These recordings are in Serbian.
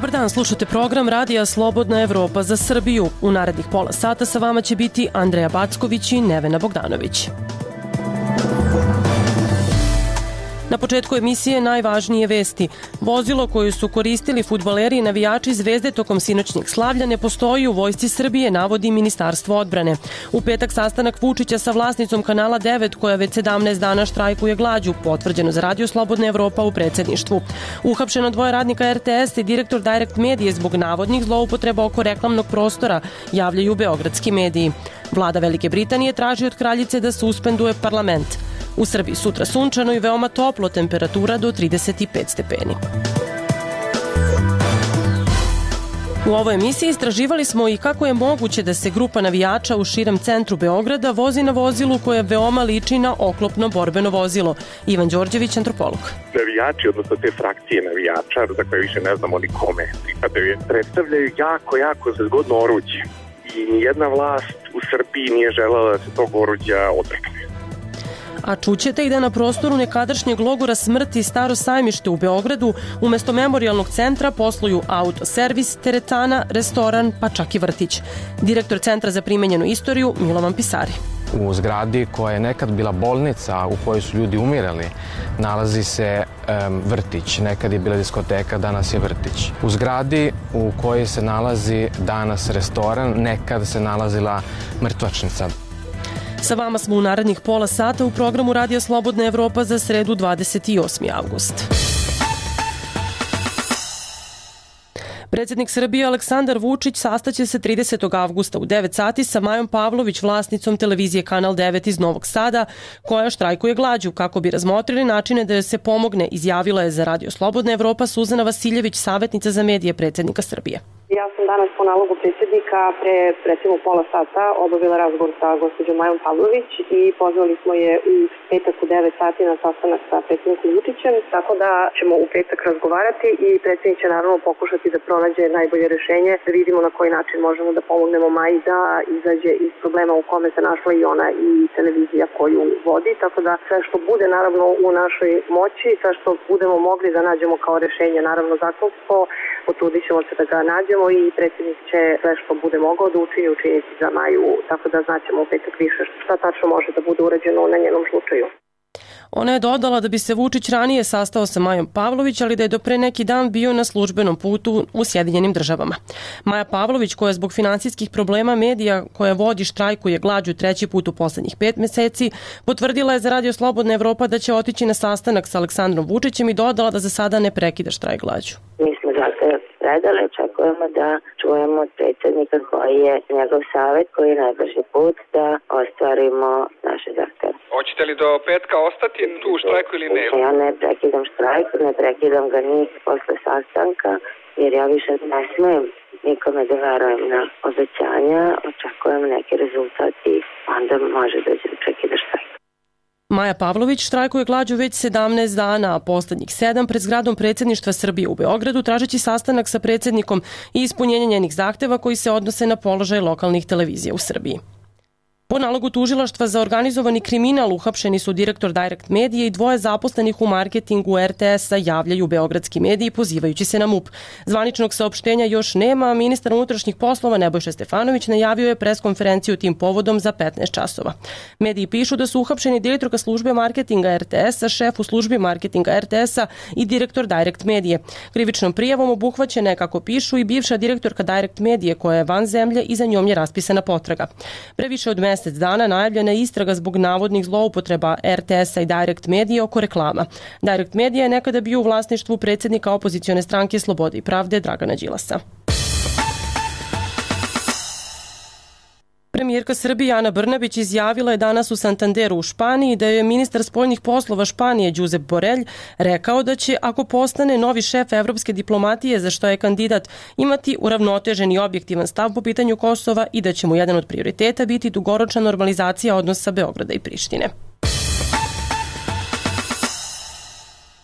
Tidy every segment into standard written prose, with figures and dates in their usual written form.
Dobar dan, slušate program Radija Slobodna Evropa za Srbiju. U narednih pola sata sa vama će biti Andreja Backović i Nevena Bogdanović. Na početku emisije najvažnije vesti. Vozilo koje su koristili fudbaleri i navijači Zvezde tokom sinoćnjeg slavlja ne postoji u Vojsci Srbije, navodi Ministarstvo odbrane. U petak sastanak Vučića sa vlasnicom Kanala 9, koja već 17 dana štrajkuje glađu, potvrđeno za Radio Slobodna Evropa u predsjedništvu. Uhapšeno 2 radnika RTS i direktor Direct Medije zbog navodnih zloupotreba oko reklamnog prostora, javljaju beogradski mediji. Vlada Velike Britanije traži od kraljice da suspenduje parlament. U Srbiji sutra sunčano i veoma toplo, temperatura do 35 stepeni. U ovoj emisiji istraživali smo i kako je moguće da se grupa navijača u širem centru Beograda vozi na vozilu koje veoma liči na oklopno borbeno vozilo. Ivan Đorđević, antropolog. Navijači, odnosno te frakcije navijača, za koje više ne znamo ni kome pripadaju, predstavljaju jako zgodno oruđe. I nijedna vlast u Srbiji nije želela da se tog oruđa odrekne. A čućete i da na prostoru nekadašnjeg logora smrti Staro sajmište u Beogradu umesto memorijalnog centra posluju autoservis, teretana, restoran, pa čak i vrtić. Direktor Centra za primenjenu istoriju Milovan Pisari. U zgradi koja je nekad bila bolnica u kojoj su ljudi umirali nalazi se vrtić. Nekad je bila diskoteka, danas je vrtić. U zgradi u kojoj se nalazi danas restoran, nekad se nalazila mrtvačnica. Sa vama smo u narednih pola sata u programu Radija Slobodna Evropa za sredu 28. avgust. Predsjednik Srbije Aleksandar Vučić sastaće se 30. avgusta u 9 sati sa Majom Pavlović, vlasnicom televizije Kanal 9 iz Novog Sada, koja štrajkuje glađu kako bi razmotrili načine da joj se pomogne, izjavila je za Radio Slobodna Evropa Suzana Vasiljević, savjetnica za medije predsjednika Srbije. Ja sam danas po nalogu predsjednika pre recimo pola sata obavila razgovor sa gospođom Majom Pavlović i pozvali smo je u petak u 9 sati na sastanak sa predsjednikom Vučićem, tako da ćemo u petak razgovarati i predsjednik će naravno pokušati da pronađe najbolje rješenje, da vidimo na koji način možemo da pomognemo Maji da izađe iz problema u kome se našla i ona i televizija koju vodi, tako da sve što bude naravno u našoj moći, sve što budemo mogli da nađemo kao rješenje, naravno zakonsko, potrudit ćemo se da ga nađemo i predsjednik će sve što bude mogao da učiniti za Maju, tako da znaćemo u petak više šta tačno može da bude urađeno na njenom slučaju. Ona je dodala da bi se Vučić ranije sastao sa Majom Pavlović, ali da je do pre neki dan bio na službenom putu u Sjedinjenim Državama. Maja Pavlović, koja zbog finansijskih problema medija koja vodi štrajkuje glađu 3. put u poslednjih 5 meseci, potvrdila je za Radio Slobodna Evropa da će otići na sastanak sa Aleksandrom Vučićem i dodala da za sada ne prekida štrajk glađu. Mi smo zahtev predali, očekujemo da čujemo od predsjednika koji je njegov savjet, koji je najbrži put da ostvarimo naše zahteve. Hoćete li do petka ostati tu u štrajku ili ne? Ja ne prekidam štrajk, ne prekidam ga ni posle sastanka, jer ja više ne smijem nikome da verujem na obećanja, očekujem neki rezultat i onda može da prekida štrajk. Maja Pavlović štrajkuje glađu već 17 dana, a poslednjih 7 pred zgradom predsjedništva Srbije u Beogradu tražeći sastanak sa predsjednikom i ispunjenje njenih zahteva koji se odnose na položaj lokalnih televizija u Srbiji. Po nalogu tužilaštva za organizovani kriminal uhapšeni su direktor Direct Medije i 2 zaposlenih u marketingu RTS-a, javljaju beogradski mediji pozivajući se na MUP. Zvaničnog saopštenja još nema, a ministar unutrašnjih poslova Nebojša Stefanović najavio je preskonferenciju tim povodom za 15 časova. Mediji pišu da su uhapšeni direktorka službe marketinga RTS-a, šef u službi marketinga RTS-a i direktor Direct Medije. Krivičnom prijavom obuhvaćena je, kako pišu, i bivša direktorka Direct Medije koja je van zemlje i za njom je raspisana potraga. Previše od mjesec dana najavljena je istraga zbog navodnih zloupotreba RTS-a i Direct Medije oko reklama. Direct Medija je nekada bio u vlasništvu predsjednika opozicione stranke Slobode i pravde Dragana Đilasa. Premijerka Srbije Ana Brnabić izjavila je danas u Santanderu u Španiji da je ministar spoljnih poslova Španije Josep Borrell rekao da će, ako postane novi šef evropske diplomatije za što je kandidat, imati uravnotežen i objektivan stav po pitanju Kosova i da će mu jedan od prioriteta biti dugoročna normalizacija odnosa Beograda i Prištine.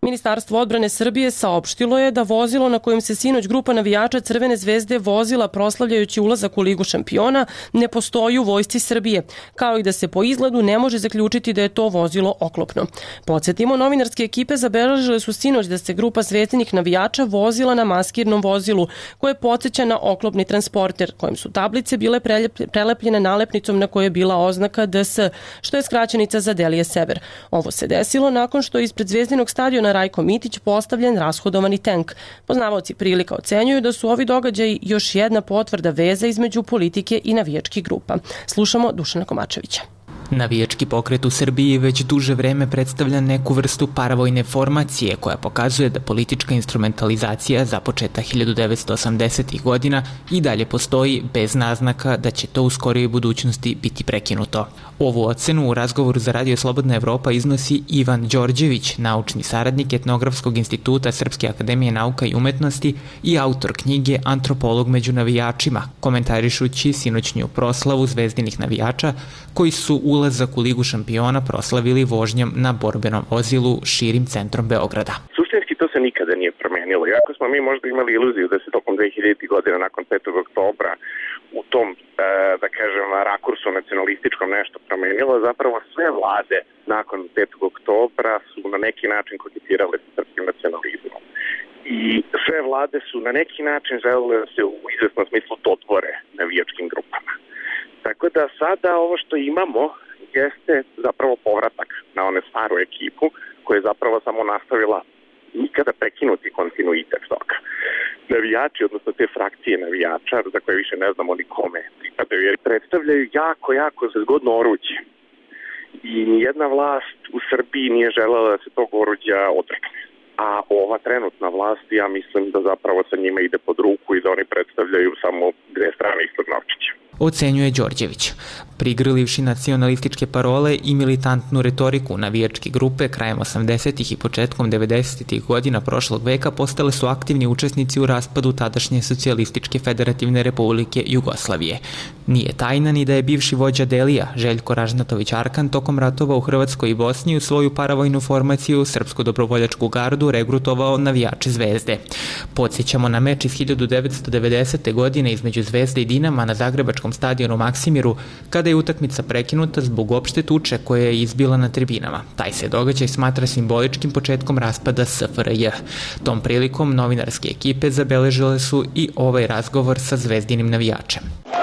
Ministarstvo odbrane Srbije saopštilo je da vozilo na kojem se sinoć grupa navijača Crvene zvezde vozila proslavljajući ulazak u Ligu šampiona ne postoji u Vojsci Srbije, kao i da se po izgledu ne može zaključiti da je to vozilo oklopno. Podsjetimo, novinarske ekipe zabeležile su sinoć da se grupa zvezdinih navijača vozila na maskirnom vozilu koje podsjeća na oklopni transporter, kojim su tablice bile prelepljene nalepnicom na kojoj je bila oznaka DS, što je skraćenica za Delije Sever. Ovo se desilo nakon što je ispred Zvezdinog stadiona Rajko Mitić postavljen rashodovani tank. Poznavaoci prilika ocenjuju da su ovi događaji još jedna potvrda veza između politike i navijačkih grupa. Slušamo Dušana Komačevića. Navijački pokret u Srbiji već duže vreme predstavlja neku vrstu paravojne formacije koja pokazuje da politička instrumentalizacija započeta 1980. godina i dalje postoji bez naznaka da će to u skorijoj budućnosti biti prekinuto. Ovu ocenu u razgovoru za Radio Slobodna Evropa iznosi Ivan Đorđević, naučni saradnik Etnografskog instituta Srpske akademije nauka i umetnosti i autor knjige Antropolog među navijačima, komentarišući sinoćnju proslavu zvezdinih navijača koji su ulazak u Ligu šampiona proslavili vožnjom na borbenom vozilu širim centrom Beograda. Suštinski to se nikada nije promenilo. Iako smo mi možda imali iluziju da se tokom 2000. godina nakon 5. oktobra u tom, da kažem, rakursu nacionalističkom nešto promenilo, zapravo sve vlade nakon 5. oktobra su na neki način koketirale sa srpskim nacionalizmom. I sve vlade su na neki način želele da se u izvesnom smislu dodvore navijačkim grupama. Tako da sada ovo što imamo jeste zapravo povratak na one staru ekipu koja je zapravo samo nastavila nikada prekinuti kontinuitet toga. Navijači, odnosno te frakcije navijača, za koje više ne znamo ni kome pripadaju, jer predstavljaju jako zgodno oruđe. I nijedna vlast u Srbiji nije želela da se tog oruđa odrekne. A ova trenutna vlast, ja mislim da zapravo sa njima ide pod ruku i da oni predstavljaju samo dve strane istog novčića. Ocenjuje Đorđević. Prigrlivši nacionalističke parole i militantnu retoriku, navijačke grupe krajem 80. i početkom 90. godina prošlog veka postale su aktivni učesnici u raspadu tadašnje Socijalističke federativne republike Jugoslavije. Nije tajna ni da je bivši vođa Delija, Željko Ražnatović Arkan, tokom ratova u Hrvatskoj i Bosni u svoju paravojnu formaciju, Srpsku dobrovoljačku gardu, regrutovao navijače Zvezde. Podsjećamo na meč iz 1990. godine između Zvezde i Dinama na zagrebačkom stadionu Maksimiru, kada je utakmica prekinuta zbog opšte tuče koja je izbila na tribinama. Taj se događaj smatra simboličkim početkom raspada SFRJ. Tom prilikom novinarske ekipe zabeležile su i ovaj razgovor sa zvezdinim navijačem.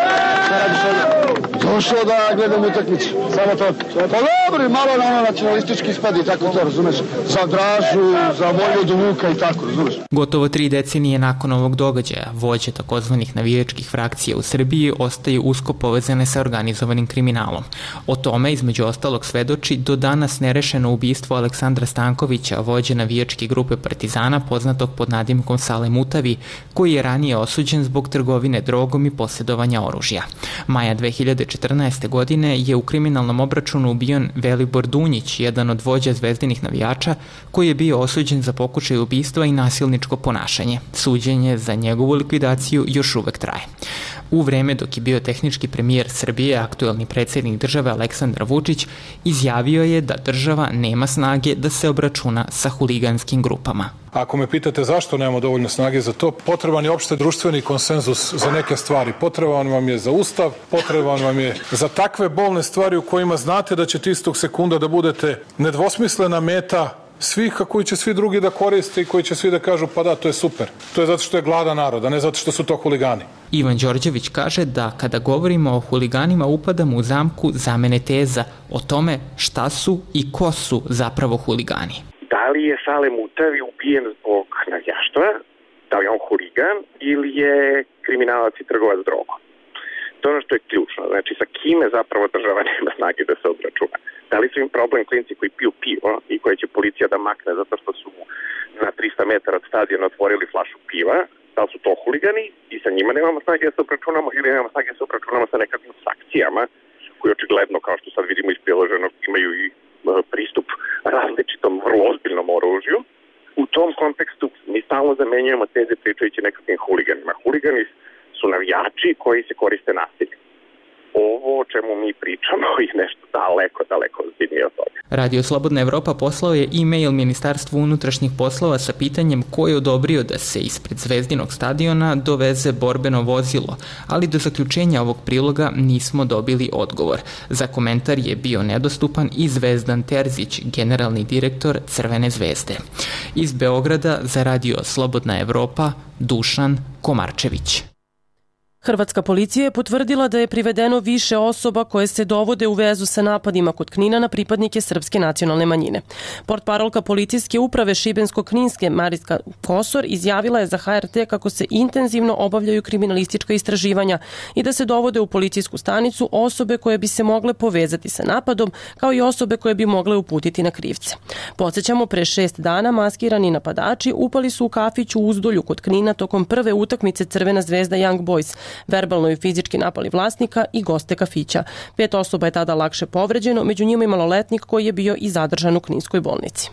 Došao da gledam utakmicu, samo to. Pa dobro, malo na ono nacionalistički ispad i tako to, razumeš? Za Dražu, za Vojvodu Vuka i tako, razumeš? Gotovo 3 decenije nakon ovog događaja, vođe takozvanih navijačkih frakcija u Srbiji ostaju usko povezane sa organizovanim kriminalom. O tome, između ostalog, svedoči do danas nerešeno ubistvo Aleksandra Stankovića, vođe navijačke grupe Partizana, poznatog pod nadimkom Sale Mutavi, koji je ranije osuđen zbog trgovine drogom i posjedovanja oružja. Maja 2014. godine je u kriminalnom obračunu ubijen Velibor Dunjić, jedan od vođa zvezdinih navijača, koji je bio osuđen za pokušaj ubistva i nasilničko ponašanje. Suđenje za njegovu likvidaciju još uvek traje. U vreme dok je bio tehnički premijer Srbije, aktuelni predsjednik države Aleksandar Vučić izjavio je da država nema snage da se obračuna sa huliganskim grupama. Ako me pitate zašto nemamo dovoljno snage za to, potreban je opšte društveni konsenzus za neke stvari. Potreban vam je za ustav, potreban vam je za takve bolne stvari u kojima znate da ćete istog sekunda da budete nedvosmislena meta svih, koji će svi drugi da koriste i koji će svi da kažu pa da, to je super. To je zato što je gladan narod, a ne zato što su to huligani. Ivan Đorđević kaže da kada govorimo o huliganima upadamo u zamku zamene teza o tome šta su i ko su zapravo huligani. Da li je Sale Mutavi ubijen zbog navijaštva, da li je on huligan ili je kriminalac i trgovac drogom? To je ono što je ključno. Znači, sa kime zapravo država nema snage da se obračuna? Da li su im problem klinci koji piju pivo i koje će policija da makne zato što su na 300 metara od stadiona otvorili flašu piva? Da li su to huligani i sa njima nemamo snage da se obračunamo ili nemamo snage da se obračunamo sa nekakvim frakcijama koji očigledno, kao što sad vidimo iz priloženog, imaju i pristup različitom, vrlo ozbiljnom oružju. U tom kontekstu mi stalno zamenjujemo teze pričajući nekakvim huliganima. Huligani su navijači koji se koriste nasiljem. Ovo ovo o čemu mi pričamo i nešto daleko ozbiljnije od toga. Radio Slobodna Evropa poslao je e-mail Ministarstvu unutrašnjih poslova sa pitanjem ko je odobrio da se ispred Zvezdinog stadiona doveze borbeno vozilo, ali do zaključenja ovog priloga nismo dobili odgovor. Za komentar je bio nedostupan i Zvezdan Terzić, generalni direktor Crvene zvezde. Iz Beograda za Radio Slobodna Evropa, Dušan Komarčević. Hrvatska policija je potvrdila da je privedeno više osoba koje se dovode u vezu sa napadima kod Knina na pripadnike srpske nacionalne manjine. Portparolka policijske uprave Šibensko-Kninske Mariska Kosor izjavila je za HRT kako se intenzivno obavljaju kriminalistička istraživanja i da se dovode u policijsku stanicu osobe koje bi se mogle povezati sa napadom, kao i osobe koje bi mogle uputiti na krivce. Podsjećamo, pre 6 dana maskirani napadači upali su u kafić u Uzdolju kod Knina tokom prve utakmice Crvena zvezda Young Boys. Verbalno i fizički napali vlasnika i goste kafića. 5 osoba je tada lakše povređeno, među njima i maloletnik koji je bio i zadržan u Kninskoj bolnici.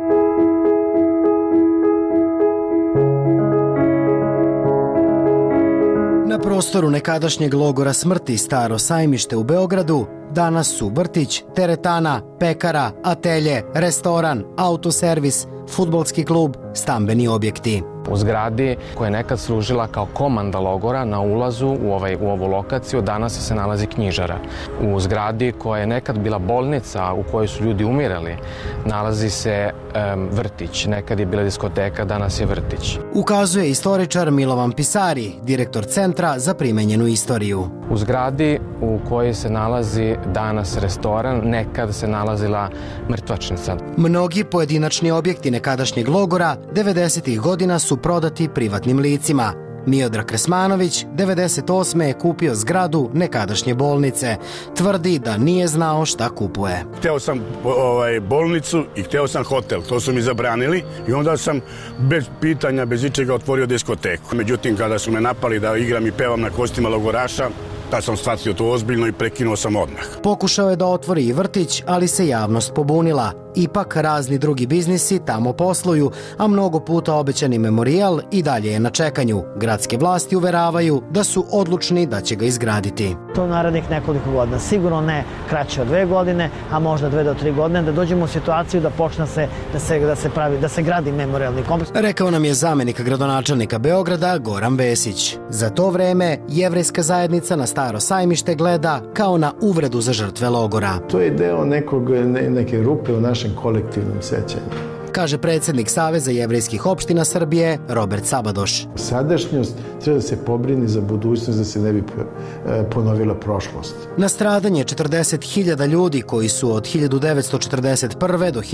Na prostoru nekadašnjeg logora smrti Staro Sajmište u Beogradu danas su vrtić, teretana, pekara, atelje, restoran, autoservis, fudbalski klub, stambeni objekti. U zgradi koja je nekad služila kao komanda logora na ulazu u ovu lokaciju danas se nalazi knjižara. U zgradi koja je nekad bila bolnica u kojoj su ljudi umirali nalazi se vrtić. Nekad je bila diskoteka, danas je vrtić. Ukazuje istoričar Milovan Pisari, direktor Centra za primenjenu istoriju. U zgradi u kojoj se nalazi danas restoran, nekad se nalazila mrtvačnica. Mnogi pojedinačni objekti nekadašnjeg logora 90. godina su prodati privatnim licima. Miodrag Kresmanović 98. je kupio zgradu nekadašnje bolnice. Tvrdi da nije znao šta kupuje. Hteo sam bolnicu i hteo sam hotel. To su mi zabranili i onda sam bez pitanja, bez ičega otvorio diskoteku. Međutim, kada su me napali da igram i pevam na kostima logoraša, tad sam shvatio to ozbiljno i prekinuo sam odmah. Pokušao je da otvori i vrtić, ali se javnost pobunila. Ipak razni drugi biznisi tamo posluju, a mnogo puta obećani memorijal i dalje je na čekanju. Gradske vlasti uveravaju da su odlučni da će ga izgraditi. To narednih nekoliko godina, sigurno ne kraće od 2 godine, a možda 2 do 3 godine, da dođemo u situaciju da počne da se gradi memorijalni kompleks. Rekao nam je zamenik gradonačelnika Beograda Goran Vesić. Za to vreme jevrejska zajednica na Staro Sajmište gleda kao na uvredu za žrtve logora. To je deo neke rupe u našem kolektivnom sećanju, kaže predsjednik Saveza jevrejskih opština Srbije Robert Sabadoš. Sadašnjost treba da se pobrini za budućnost, da se ne bi ponovila prošlost. Na stradanje 40.000 ljudi koji su od 1941. do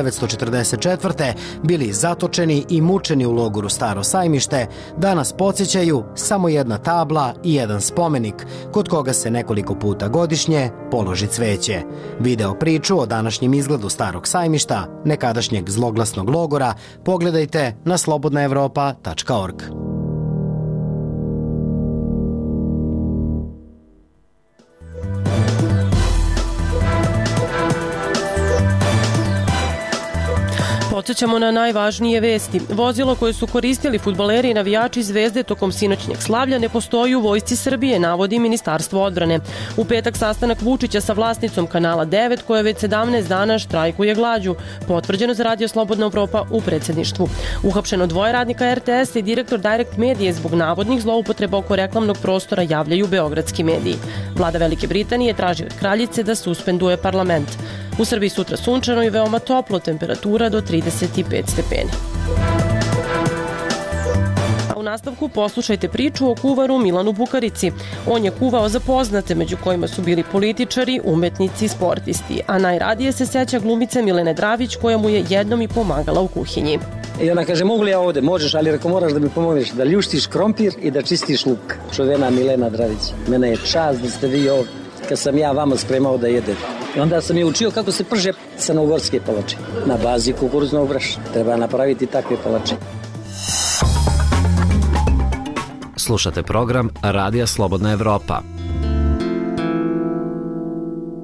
1944. bili zatočeni i mučeni u logoru Staro Sajmište, danas podsjećaju samo jedna tabla i jedan spomenik, kod koga se nekoliko puta godišnje položi cveće. Video priču o današnjem izgledu Starog Sajmišta, nekadašnjeg zloglasnog logora, pogledajte na slobodnaevropa.org. Podsjećamo na najvažnije vesti. Vozilo koje su koristili fudbaleri i navijači Zvezde tokom sinoćnjeg slavlja ne postoji u Vojsci Srbije, navodi Ministarstvo odbrane. U petak sastanak Vučića sa vlasnicom Kanala 9, koja već 17 dana štrajkuje glađu. Potvrđeno za Radio Slobodna Evropa u predsjedništvu. Uhapšeno 2 radnika RTS i direktor Direct Medije zbog navodnih zloupotreba oko reklamnog prostora, javljaju beogradski mediji. Vlada Velike Britanije traži od kraljice da suspenduje parlament. U Srbiji sutra sunčano i veoma toplo, temperatura do 35 stepeni. A u nastavku poslušajte priču o kuvaru Milanu Bukarici. On je kuvao za poznate, među kojima su bili političari, umetnici i sportisti. A najradije se seća glumice Milene Dravić, koja mu je jednom i pomagala u kuhinji. I ona kaže, mogu li ja ovde? Možeš, ali reko moraš da mi pomogneš da ljuštiš krompir i da čistiš luk. Čuvena Milena Dravić. Mene je čast da ste vi ovdje kad sam ja vama spremao da jedete. I onda sam je učio kako se prže crnogorske palače. Na bazi kukuruznog brašna. Treba napraviti takve palače. Slušate program Radija Slobodna Evropa.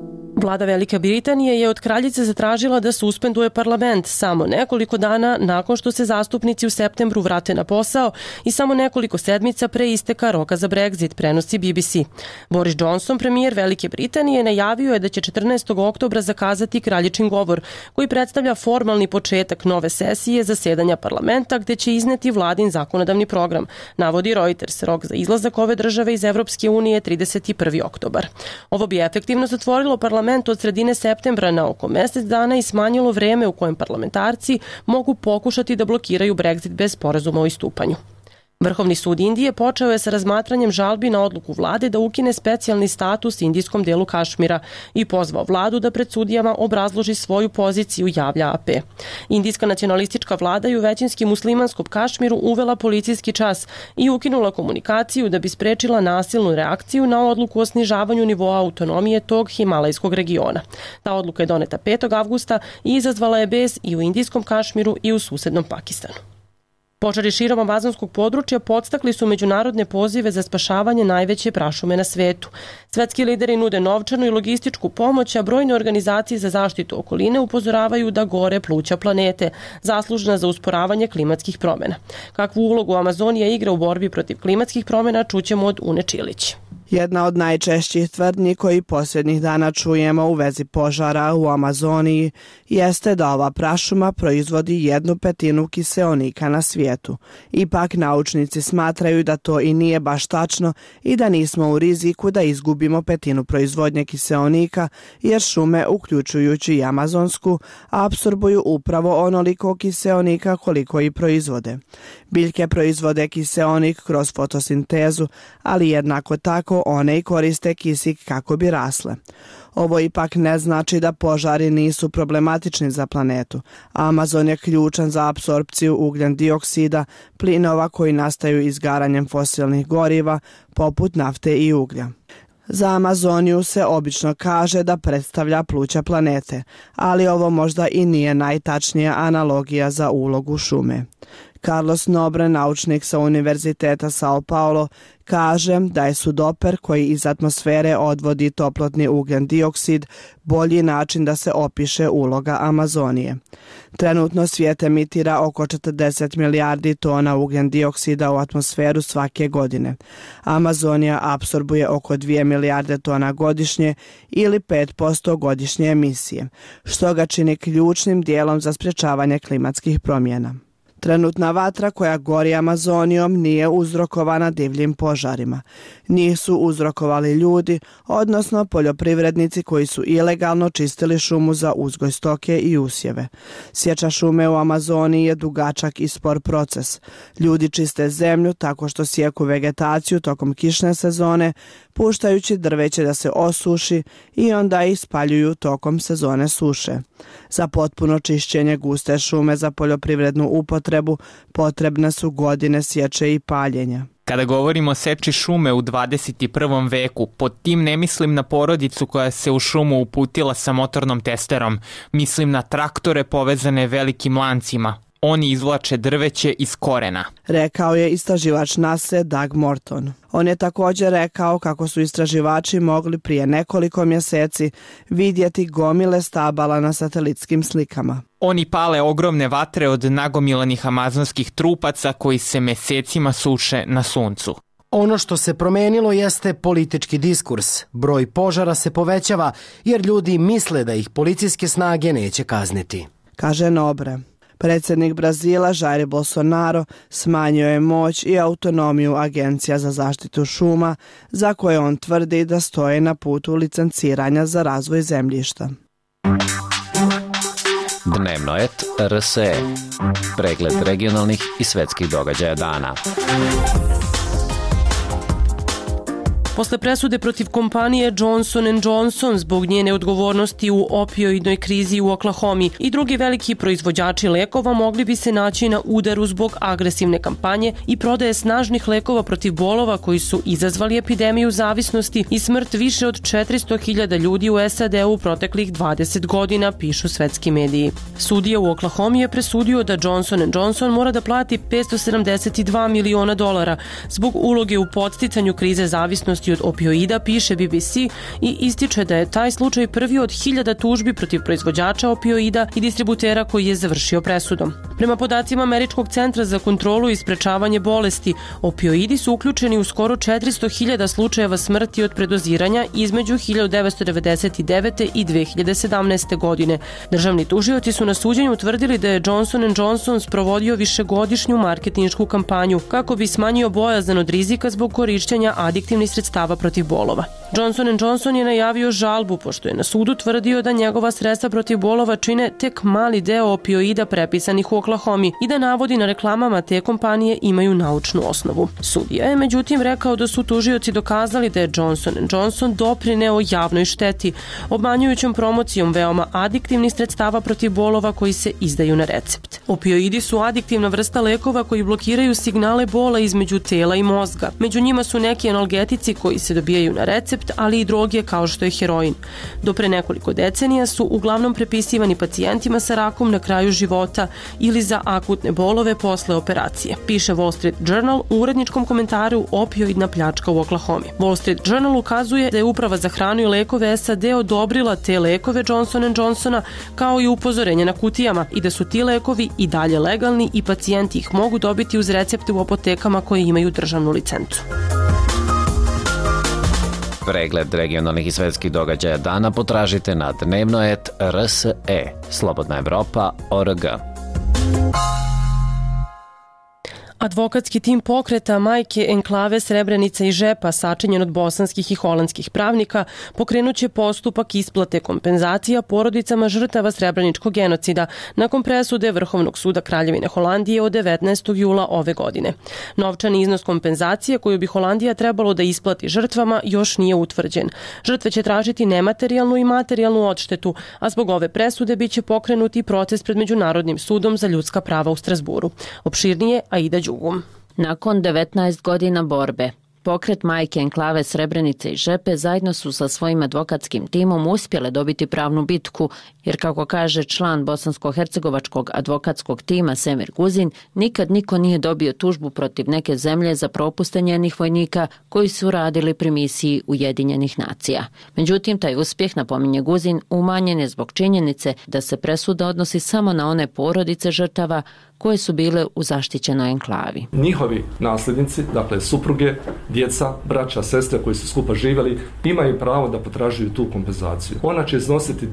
Vlada Velike Britanije je od kraljice zatražila da suspenduje parlament samo nekoliko dana nakon što se zastupnici u septembru vrate na posao i samo nekoliko sedmica pre isteka roka za Brexit, prenosi BBC. Boris Johnson, premijer Velike Britanije, najavio je da će 14. oktobra zakazati kraljičin govor, koji predstavlja formalni početak nove sesije zasedanja parlamenta gde će izneti vladin zakonodavni program, navodi Reuters. Rok za izlazak ove države iz Evropske unije je 31. oktobar. Ovo bi efektivno zatvorilo parlament od sredine septembra na oko mesec dana i smanjilo vreme u kojem parlamentarci mogu pokušati da blokiraju Brexit bez sporazuma o istupanju. Vrhovni sud Indije počeo je sa razmatranjem žalbi na odluku vlade da ukine specijalni status indijskom delu Kašmira i pozvao vladu da pred sudijama obrazloži svoju poziciju, javlja AP. Indijska nacionalistička vlada je u većinski muslimanskom Kašmiru uvela policijski čas i ukinula komunikaciju da bi sprečila nasilnu reakciju na odluku o snižavanju nivoa autonomije tog himalajskog regiona. Ta odluka je doneta 5. avgusta i izazvala je bes i u indijskom Kašmiru i u susednom Pakistanu. Požari širom amazonskog područja podstakli su međunarodne pozive za spašavanje najveće prašume na svetu. Svetski lideri nude novčanu i logističku pomoć, a brojne organizacije za zaštitu okoline upozoravaju da gore pluća planete, zaslužna za usporavanje klimatskih promjena. Kakvu ulogu Amazonija igra u borbi protiv klimatskih promjena čućemo od Une Čilić. Jedna od najčešćih tvrdnji koji posljednjih dana čujemo u vezi požara u Amazoniji jeste da ova prašuma proizvodi 1/5 kiseonika na svijetu. Ipak naučnici smatraju da to i nije baš tačno i da nismo u riziku da izgubimo 1/5 proizvodnje kiseonika jer šume, uključujući i amazonsku, apsorbuju upravo onoliko kiseonika koliko i proizvode. Biljke proizvode kiseonik kroz fotosintezu, ali jednako tako one i koriste kisik kako bi rasle. Ovo ipak ne znači da požari nisu problematični za planetu. Amazon je ključan za apsorpciju ugljen dioksida, plinova koji nastaju izgaranjem fosilnih goriva, poput nafte i uglja. Za Amazoniju se obično kaže da predstavlja pluća planete, ali ovo možda i nije najtačnija analogija za ulogu šume. Carlos Nobre, naučnik sa Univerziteta Sao Paulo, kaže da je sudoper koji iz atmosfere odvodi toplotni ugljen dioksid bolji način da se opiše uloga Amazonije. Trenutno svijet emitira oko 40 milijardi tona ugljen dioksida u atmosferu svake godine. Amazonija apsorbuje oko 2 milijarde tona godišnje ili 5% godišnje emisije, što ga čini ključnim dijelom za sprječavanje klimatskih promjena. Trenutna vatra koja gori Amazonijom nije uzrokovana divljim požarima. Njih su uzrokovali ljudi, odnosno poljoprivrednici koji su ilegalno čistili šumu za uzgoj stoke i usjeve. Sječa šume u Amazoniji je dugačak i spor proces. Ljudi čiste zemlju tako što sjeku vegetaciju tokom kišne sezone, puštajući drveće da se osuši i onda ih spaljuju tokom sezone suše. Za potpuno čišćenje guste šume za poljoprivrednu upotrebu potrebne su godine sječe i paljenja. Kada govorimo o seči šume u 21. veku, pod tim ne mislim na porodicu koja se u šumu uputila sa motornom testerom. Mislim na traktore povezane velikim lancima. Oni izvlače drveće iz korena, rekao je istraživač NASA Doug Morton. On je također rekao kako su istraživači mogli prije nekoliko mjeseci vidjeti gomile stabala na satelitskim slikama. Oni pale ogromne vatre od nagomilanih amazonskih trupaca koji se mesecima suše na suncu. Ono što se promenilo jeste politički diskurs. Broj požara se povećava jer ljudi misle da ih policijske snage neće kazniti, kaže Nobre. Predsjednik Brazila Jair Bolsonaro smanjio je moć i autonomiju Agencija za zaštitu šuma, za koje on tvrdi da stoje na putu licenciranja za razvoj zemljišta. Dnevno et RSE. Pregled regionalnih i svetskih događaja dana. Posle presude protiv kompanije Johnson & Johnson zbog njene odgovornosti u opioidnoj krizi u Oklahomi i drugi veliki proizvođači lekova mogli bi se naći na udaru zbog agresivne kampanje i prodaje snažnih lekova protiv bolova koji su izazvali epidemiju zavisnosti i smrt više od 400.000 ljudi u SAD u proteklih 20 godina, pišu svetski mediji. Sudija u Oklahomi je presudio da Johnson & Johnson mora da plati $572 miliona zbog uloge u podsticanju krize zavisnosti smrti od opioida, piše BBC i ističe da je taj slučaj prvi od 1000 tužbi protiv proizvođača opioida i distributera koji je završio presudom. Prema podacima Američkog centra za kontrolu i sprečavanje bolesti, opioidi su uključeni u skoro 400.000 slučajeva smrti od predoziranja između 1999. i 2017. godine. Državni tužioci su na suđenju utvrdili da je Johnson & Johnson sprovodio višegodišnju marketinšku kampanju kako bi smanjio bojazan od rizika zbog korišćenja adiktivnih sredstava protiv bolova. Johnson & Johnson je najavio žalbu pošto je na sudu tvrdio da njegova sredstva protiv bolova čine tek mali deo opioida prepisanih u Oklahomi i da navodi na reklamama te kompanije imaju naučnu osnovu. Sudija je međutim rekao da su tužioci dokazali da je Johnson & Johnson doprineo javnoj šteti, obmanjujućom promocijom veoma adiktivnih sredstava protiv bolova koji se izdaju na recept. Opioidi su adiktivna vrsta lekova koji blokiraju signale bola između tela i mozga. Među njima su neki analgetici koji se dobijaju na recept, ali i droge kao što je heroin. Do pre nekoliko decenija su uglavnom prepisivani pacijentima sa rakom na kraju života ili za akutne bolove posle operacije, piše Wall Street Journal u uredničkom komentaru opioidna pljačka u Oklahomi. Wall Street Journal ukazuje da je Uprava za hranu i lekove SAD odobrila te lekove Johnson & Johnsona kao i upozorenje na kutijama i da su ti lekovi i dalje legalni i pacijenti ih mogu dobiti uz recepte u apotekama koje imaju državnu licencu. Pregled regionalnih i svetskih događaja dana potražite na dnevnoet.rse, slobodnaevropa.org. Advokatski tim pokreta Majke Enklave Srebrenica i Žepa, sačinjen od bosanskih i holandskih pravnika, pokrenuće postupak isplate kompenzacija porodicama žrtava srebreničkog genocida nakon presude Vrhovnog suda Kraljevine Holandije od 19. jula ove godine. Novčani iznos kompenzacije koju bi Holandija trebalo da isplati žrtvama još nije utvrđen. Žrtve će tražiti nematerijalnu i materijalnu odštetu, a zbog ove presude biće pokrenut i proces pred Međunarodnim sudom za ljudska prava u Strasburu. Opširnije Aida Đugum. Nakon 19 godina borbe, pokret Majke Enklave Srebrenice i Žepe zajedno su sa svojim advokatskim timom uspjele dobiti pravnu bitku, jer kako kaže član bosansko-hercegovačkog advokatskog tima Semir Guzin, nikad niko nije dobio tužbu protiv neke zemlje za propuste njenih vojnika koji su radili pri misiji Ujedinjenih nacija. Međutim, taj uspjeh, napominje Guzin, umanjen je zbog činjenice da se presuda odnosi samo na one porodice žrtava koje su bile u zaštićenoj enklavi. Njihovi nasljednici, dakle supruge, djeca, braća, sestre koji su skupa živjeli, imaju pravo da potražuju tu kompenzaciju. Ona će iznositi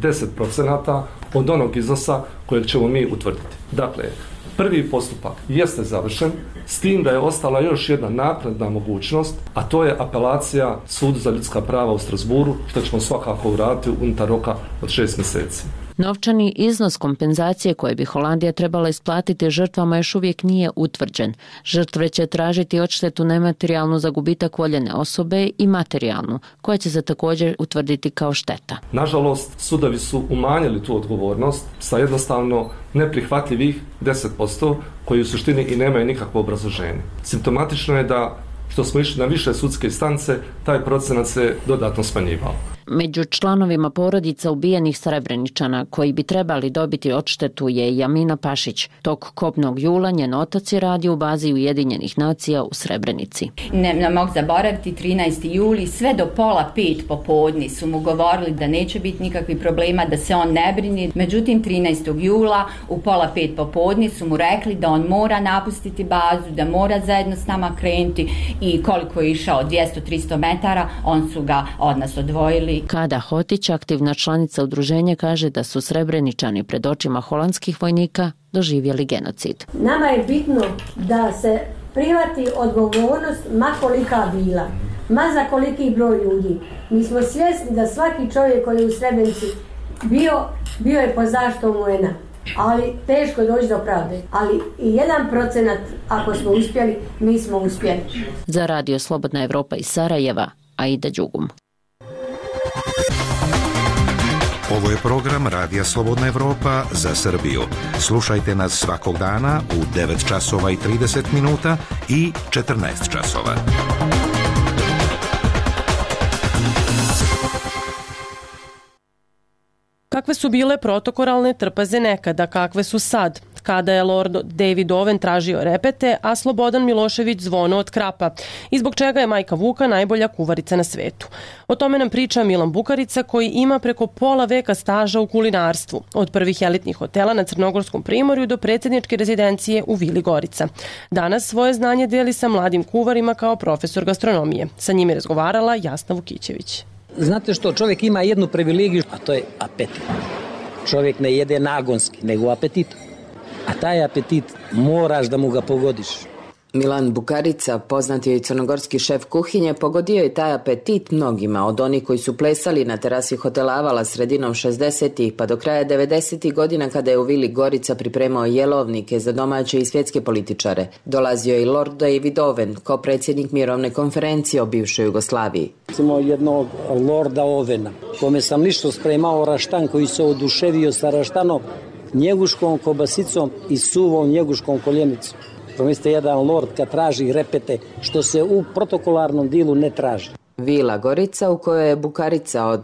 10% od onog iznosa kojeg ćemo mi utvrditi. Dakle, prvi postupak jeste završen, s tim da je ostala još jedna naknadna mogućnost, a to je apelacija Sudu za ljudska prava u Strasburu, što ćemo svakako uraditi unutar roka od 6 mjeseci. Novčani iznos kompenzacije koje bi Holandija trebala isplatiti žrtvama još uvijek nije utvrđen. Žrtve će tražiti odštetu nematerijalnu za gubitak voljene osobe i materijalnu, koja će se također utvrditi kao šteta. Nažalost, sudovi su umanjili tu odgovornost sa jednostavno neprihvatljivih 10%, koji u suštini i nemaju nikakvo obrazloženje. Simptomatično je da što smo išli na više sudske instance, taj procenat se dodatno smanjivao. Među članovima porodica ubijenih Srebreničana koji bi trebali dobiti odštetu je Jamina Pašić. Tog kobnog jula njen otac je radio u bazi Ujedinjenih nacija u Srebrenici. Ne mogu zaboraviti 13. juli, sve do 4:30 popodne su mu govorili da neće biti nikakvih problema, da se on ne brini. Međutim, 13. jula u 4:30 popodne su mu rekli da on mora napustiti bazu, da mora zajedno s nama krenuti i koliko je išao 200-300 metara, on su ga od nas odvojili. Kada Hotić, aktivna članica udruženja, kaže da su Srebreničani pred očima holandskih vojnika doživjeli genocid. Nama je bitno da se prihvati odgovornost ma kolika bila, ma za koliki broj ljudi. Mi smo svjesni da svaki čovjek koji je u Srebrenici bio je pod zaštitom UN-a, ali teško doći do pravde. Ali i 1% ako smo uspjeli, mi smo uspjeli. Za Radio Slobodna Evropa iz Sarajeva, Aida Đugum. Ovo je program Radija Slobodna Evropa za Srbiju. Slušajte nas svakog dana u 9 časova i 30 minuta i 14 časova. Kakve su bile protokoralne trpaze nekada, kakve su sad? kada je Lord David Owen tražio repete, a Slobodan Milošević zvono od krapa i zbog čega je majka Vuka najbolja kuvarica na svetu. O tome nam priča Milan Bukarica koji ima preko pola veka staža u kulinarstvu, od prvih elitnih hotela na Crnogorskom primorju do predsjedničke rezidencije u Vili Gorica. Danas svoje znanje deli sa mladim kuvarima kao profesor gastronomije. Sa njim je razgovarala Jasna Vukićević. Znate što, čovjek ima jednu privilegiju, a to je apetit. Čovjek ne jede nagonski, nego apetitom. A taj apetit moraš da mu ga pogodiš. Milan Bukarica, poznati je crnogorski šef kuhinje, pogodio je taj apetit mnogima, od onih koji su plesali na terasi hotela Avala sredinom 60-ih pa do kraja 90-ih godina kada je u Vili Gorica pripremao jelovnike za domaće i svjetske političare. Dolazio je i Lord David Owen, kao predsjednik mirovne konferencije o bivšoj Jugoslaviji. Recimo jednog Lorda Ovena, kome sam lično spremao raštan koji se oduševio sa raštanom, njeguškom kobasicom i suvom njeguškom koljenicom. Promislite, jedan lord kad traži repete, što se u protokolarnom dilu ne traži. Vila Gorica, u kojoj je Bukarica od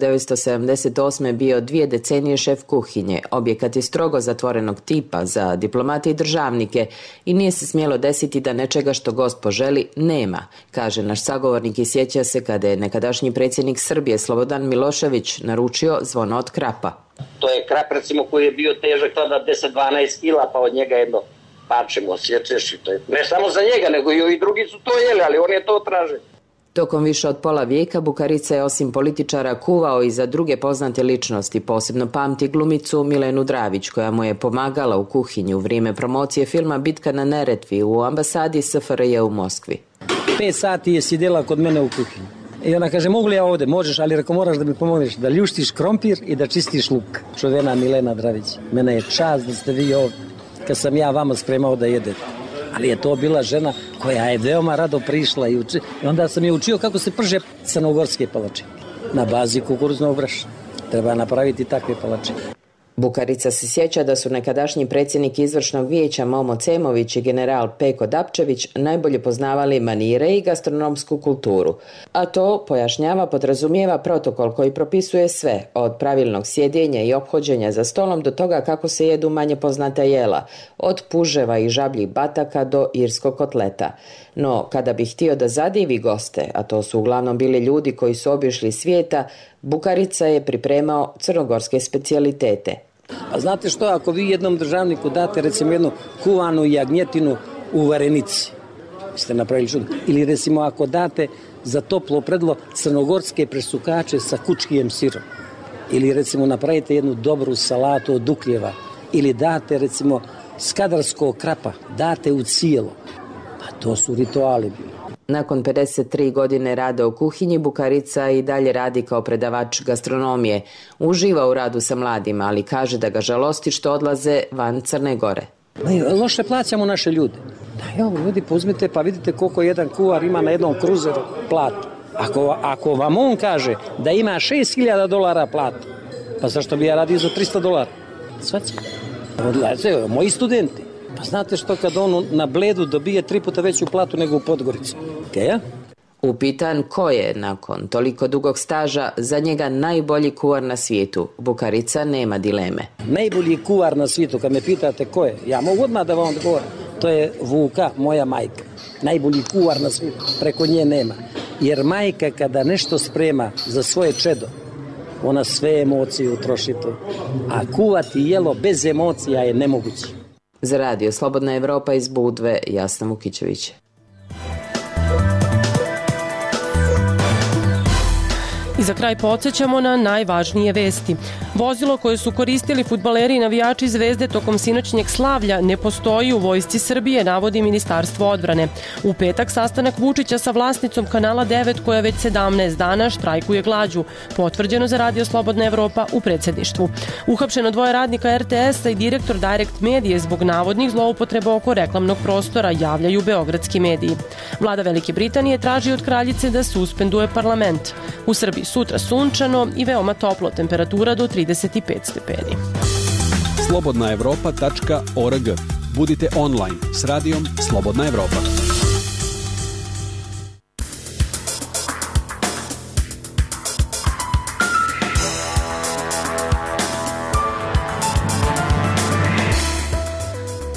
1978. bio 2 decenije šef kuhinje. Objekat je strogo zatvorenog tipa za diplomate i državnike i nije se smjelo desiti da nečega što gost poželi nema, kaže naš sagovornik i sjeća se kada je nekadašnji predsjednik Srbije Slobodan Milošević naručio zvono od krapa. To je krap recimo koji je bio težak tada 10-12 kila, pa od njega jedno parčemo, osjećeš i to je. Ne samo za njega, nego i ovi drugi su to jeli, ali on je to tražio. Tokom više od pola vijeka Bukarica je osim političara kuvao i za druge poznate ličnosti, posebno pamti glumicu Milenu Dravić, koja mu je pomagala u kuhinji u vrijeme promocije filma Bitka na Neretvi u ambasadi SFRJ u Moskvi. 5 sati je sidjela kod mene u kuhinji. I ona kaže, mogu li ja ovdje? Možeš, ali reko moraš da mi pomogneš da ljuštiš krompir i da čistiš luk. Čuvena Milena Dravić, mene je čast da ste vi ovdje, kad sam ja vama spremao da jedete. Ali je to bila žena koja je veoma rado prišla i onda sam je učio kako se prže crnogorske palačinke na bazi kukuruznog brašna. Treba napraviti takve palačinke. Bukarica se sjeća da su nekadašnji predsjednik izvršnog vijeća Momo Cemović i general Peko Dapčević najbolje poznavali manire i gastronomsku kulturu. A to, pojašnjava, podrazumijeva protokol koji propisuje sve, od pravilnog sjedenja i ophođenja za stolom do toga kako se jedu manje poznata jela, od puževa i žabljih bataka do irskog kotleta. No, kada bi htio da zadivi goste, a to su uglavnom bili ljudi koji su obišli svijeta, Bukarica je pripremao crnogorske specijalitete. A znate što, ako vi jednom državniku date recimo jednu kuvanu jagnjetinu u varenici, ste napravili čudo. Ili recimo ako date za toplo predlo crnogorske presukače sa kučkijem sirom. Ili recimo napravite jednu dobru salatu od dukljeva. Ili date recimo skadarskog krapa, date u cijelo. Pa to su rituali bili. Nakon 53 godine rada u kuhinji, Bukarica i dalje radi kao predavač gastronomije. Uživa u radu sa mladima, ali kaže da ga žalosti što odlaze van Crne Gore. Loše plaćamo naše ljude. Da, evo, ljudi, uzmite pa vidite koliko jedan kuvar ima na jednom kruzeru platu. Ako vam on kaže da ima $6.000 platu, pa zašto bi ja radio za $300? Svaćam. Odlaze, moji studenti. Pa znate što, kad on na Bledu dobije 3 puta veću platu nego u Podgorici? Okay, Upitan ko je, nakon toliko dugog staža, za njega najbolji kuvar na svijetu, Bukarica nema dileme. Najbolji kuvar na svijetu, kad me pitate ko je, ja mogu odmah da vam odgovorim. To je Vuka, moja majka. Najbolji kuvar na svijetu, preko nje nema. Jer majka kada nešto sprema za svoje čedo, ona sve emocije utroši to. A kuvati jelo bez emocija je nemoguće. Za radio Slobodna Evropa iz Budve, Jasna Vukićević. I za kraj podsjećamo na najvažnije vesti. Vozilo koje su koristili fudbaleri i navijači Zvezde tokom sinoćnjeg slavlja ne postoji u Vojsci Srbije, navodi Ministarstvo odbrane. U petak sastanak Vučića sa vlasnicom Kanala 9 koja već 17 dana štrajkuje glađu, potvrđeno za radio Slobodna Evropa u predsjedništvu. Uhapšeno 2 radnika RTS-a i direktor Direct Medije zbog navodnih zloupotreba oko reklamnog prostora, javljaju beogradski mediji. Vlada Velike Britanije traži od kraljice da suspenduje parlament. U Srbiji sutra sunčano i veoma toplo, temperatura do 35 stepeni. slobodnaevropa.org. Budite online s radijom Slobodna Evropa.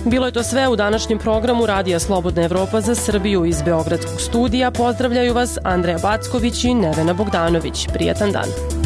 Bilo je to sve u današnjem programu Radija Slobodna Evropa za Srbiju. Iz Beogradskog studija pozdravljaju vas Andreja Backović i Nevena Bogdanović. Prijatan dan.